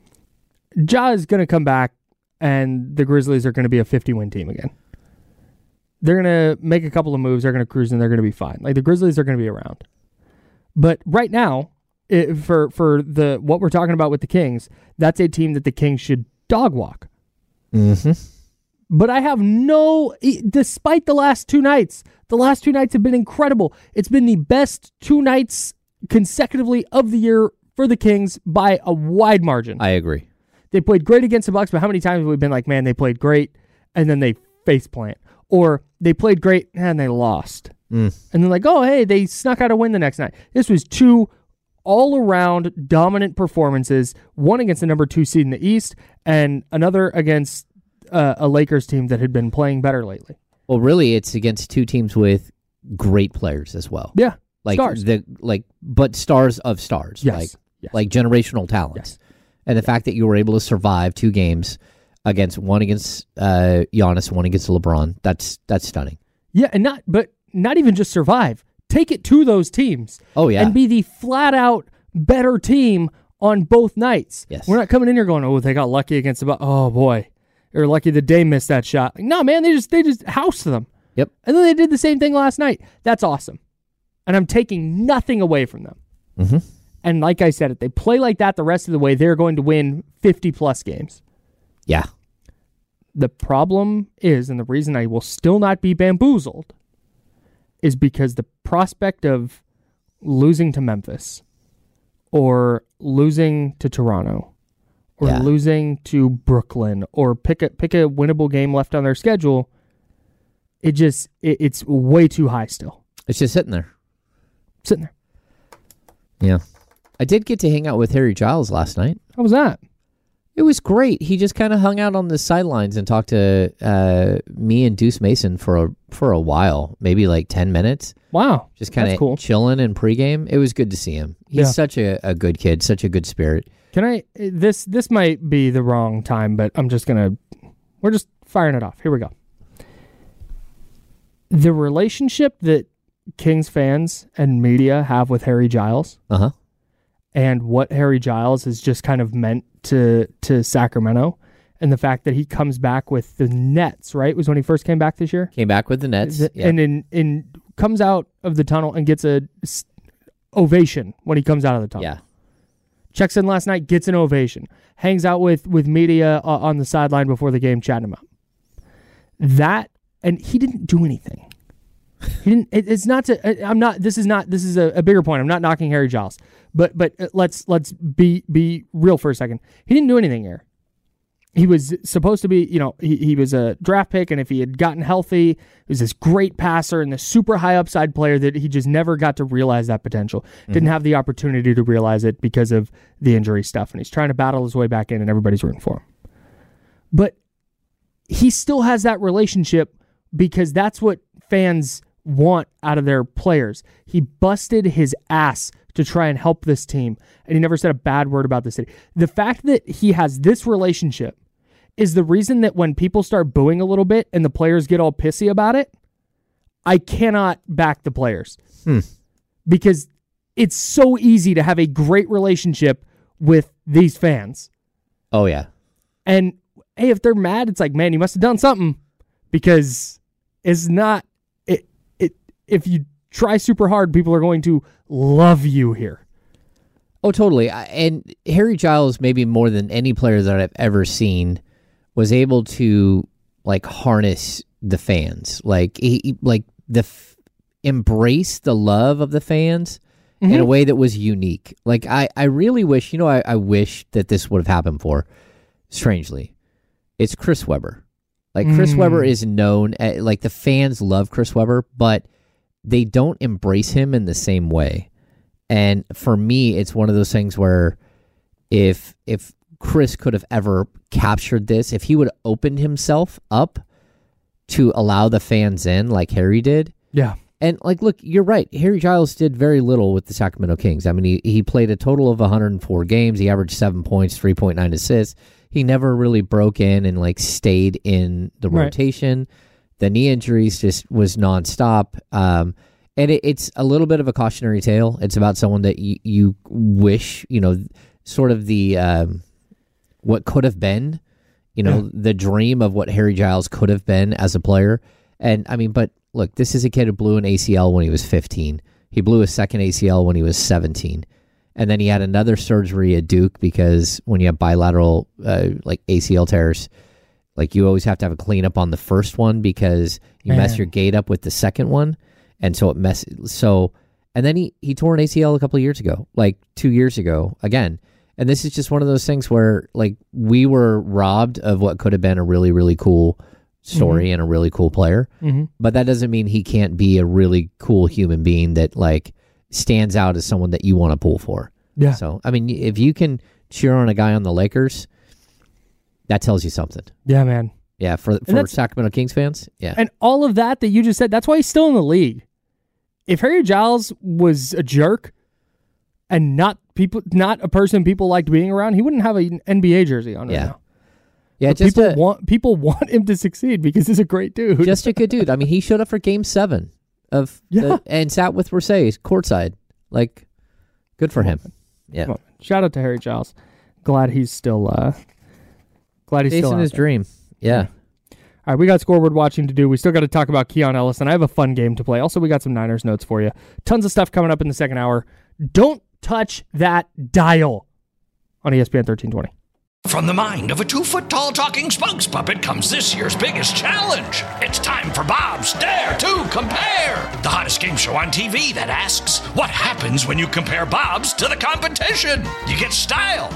Ja is going to come back, and the Grizzlies are going to be a fifty win team again. They're going to make a couple of moves. They're going to cruise, and they're going to be fine. Like the Grizzlies are going to be around. But right now, it, for for the what we're talking about with the Kings, that's a team that the Kings should dog walk. Mm-hmm. But I have no, despite the last two nights, the last two nights have been incredible. It's been the best two nights consecutively of the year for the Kings by a wide margin. I agree. They played great against the Bucks, but how many times have we been like, man, they played great, and then they faceplant? Or they played great, and they lost. Mm. And then like, oh, hey, they snuck out a win the next night. This was two all-around dominant performances, one against the number two seed in the East, and another against uh, a Lakers team that had been playing better lately. Well, really, it's against two teams with great players as well. Yeah, like stars. the like, but stars of stars. Yes, like yes. like generational talents. Yes. And the fact that you were able to survive two games against one against uh, Giannis, one against LeBron, that's that's stunning. Yeah, and not but not even just survive. Take it to those teams. Oh, yeah. And be the flat-out better team on both nights. Yes. We're not coming in here going, oh, they got lucky against the... Oh, boy. Or lucky that Dame missed that shot. Like, no, man, they just they just housed them. Yep. And then they did the same thing last night. That's awesome. And I'm taking nothing away from them. Mm-hmm. And like I said, if they play like that the rest of the way, they're going to win fifty-plus games. Yeah. The problem is, and the reason I will still not be bamboozled, is because the prospect of losing to Memphis or losing to Toronto or yeah. losing to Brooklyn or pick a pick a winnable game left on their schedule, it just it, it's way too high still. It's just sitting there. Sitting there. Yeah. I did get to hang out with Harry Giles last night. How was that? It was great. He just kind of hung out on the sidelines and talked to uh, me and Deuce Mason for a, for a while, maybe like ten minutes. Wow. Just kind of cool. chilling in pregame. It was good to see him. He's Yeah. such a, a good kid, such a good spirit. Can I, this, this might be the wrong time, but I'm just going to, we're just firing it off. Here we go. The relationship that Kings fans and media have with Harry Giles Uh-huh. and what Harry Giles has just kind of meant to to Sacramento, and the fact that he comes back with the Nets, right? Was when he first came back this year? Came back with the Nets. The- yeah. And in, in comes out of the tunnel and gets a s- ovation when he comes out of the tunnel. Yeah. Checks in last night, gets an ovation. Hangs out with, with media uh, on the sideline before the game, chatting him up. That, and he didn't do anything. He didn't. It, it's not to. I'm not. This is not. This is a, a bigger point. I'm not knocking Harry Giles, but but uh, let's let's be be real for a second. He didn't do anything here. He was supposed to be. You know, he he was a draft pick, and if he had gotten healthy, he was this great passer and this super high upside player that he just never got to realize that potential. Mm-hmm. Didn't have the opportunity to realize it because of the injury stuff, and he's trying to battle his way back in, and everybody's rooting for him. But he still has that relationship because that's what fans want out of their players. He busted his ass to try and help this team, and he never said a bad word about the city. The fact that he has this relationship is the reason that when people start booing a little bit and the players get all pissy about it, I cannot back the players. Hmm. Because it's so easy to have a great relationship with these fans. Oh, yeah. And hey, if they're mad, it's like, man, you must have done something, because it's not it it if you try super hard, people are going to love you here. Oh, totally. I- And Harry Giles, maybe more than any player that I've ever seen, was able to like harness the fans, like he like the f- embrace the love of the fans Mm-hmm. in a way that was unique. Like I, I really wish, you know, I, I wish that this would have happened for. Strangely, it's Chris Webber. Like Chris Mm. Webber is known at, like the fans love Chris Webber, but they don't embrace him in the same way. And for me, it's one of those things where if if Chris could have ever captured this, if he would have opened himself up to allow the fans in like Harry did. Yeah. And like, look, you're right. Harry Giles did very little with the Sacramento Kings. I mean, he, he played a total of one hundred four games. He averaged seven points, three point nine assists. He never really broke in and like stayed in the Right. rotation. The knee injuries just was nonstop. Um, and it, it's a little bit of a cautionary tale. It's about someone that you, you wish, you know, sort of the um, what could have been, you know, Yeah. the dream of what Harry Giles could have been as a player. And I mean, but look, this is a kid who blew an A C L when he was fifteen. He blew a second A C L when he was seventeen. And then he had another surgery at Duke because when you have bilateral uh, like A C L tears, like you always have to have a cleanup on the first one because you mess Man. your gait up with the second one. And so it mess so and then he, he tore an A C L a couple of years ago, like two years ago again. And this is just one of those things where like we were robbed of what could have been a really, really cool story mm-hmm. and a really cool player. Mm-hmm. But that doesn't mean he can't be a really cool human being that like stands out as someone that you want to pull for. Yeah. So, I mean, if you can cheer on a guy on the Lakers, that tells you something. Yeah, man. Yeah, for for that's- Sacramento Kings fans, yeah. And all of that that you just said, that's why he's still in the league. If Harry Giles was a jerk and not people, not a person people liked being around, he wouldn't have an N B A jersey on right Yeah. now. Yeah, But just people a, want people want him to succeed because he's a great dude. just a good dude. I mean, he showed up for Game Seven of Yeah. the, and sat with Versailles courtside. Like, good for him. Yeah, Come on. Shout out to Harry Giles. Glad he's still. Uh, glad he's still chasing out his there. dream. Yeah. All right, we got scoreboard watching to do. We still got to talk about Keon Ellis, and I have a fun game to play. Also, we got some Niners notes for you. Tons of stuff coming up in the second hour. Don't touch that dial on E S P N thirteen twenty. From the mind of a two-foot-tall talking spokes puppet comes this year's biggest challenge. It's time for Bob's Dare to Compare, the hottest game show on T V that asks, what happens when you compare Bob's to the competition? You get style.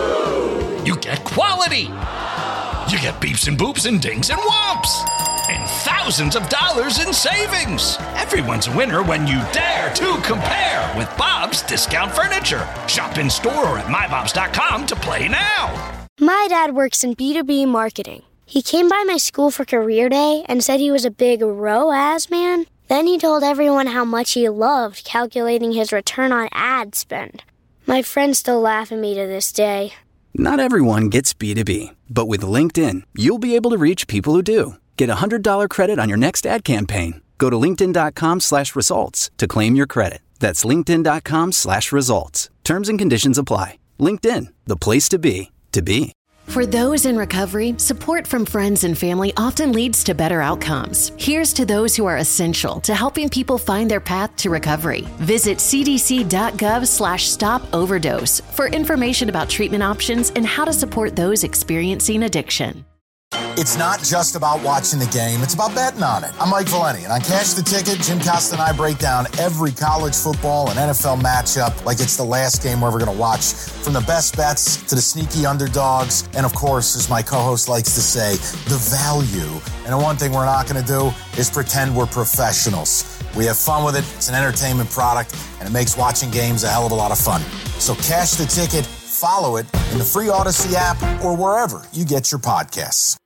You get quality. You get beeps and boops and dings and whomps. And thousands of dollars in savings. Everyone's a winner when you dare to compare with Bob's Discount Furniture. Shop in store or at my bobs dot com to play now. My dad works in B two B marketing. He came by my school for career day and said he was a big R O A S man. Then he told everyone how much he loved calculating his return on ad spend. My friends still laugh at me to this day. Not everyone gets B two B, but with LinkedIn, you'll be able to reach people who do. Get a one hundred dollars credit on your next ad campaign. Go to linkedin.com slash results to claim your credit. That's linkedin.com slash results. Terms and conditions apply. LinkedIn, the place to be, to be. For those in recovery, support from friends and family often leads to better outcomes. Here's to those who are essential to helping people find their path to recovery. Visit cdc.gov slash stop overdose for information about treatment options and how to support those experiencing addiction. It's not just about watching the game, it's about betting on it. I'm Mike Valeni, and on Cash the Ticket, Jim Costa and I break down every college football and N F L matchup like it's the last game we're ever going to watch. From the best bets to the sneaky underdogs, and of course, as my co-host likes to say, the value. And the one thing we're not going to do is pretend we're professionals. We have fun with it, it's an entertainment product, and it makes watching games a hell of a lot of fun. So Cash the Ticket, follow it in the free Odyssey app or wherever you get your podcasts.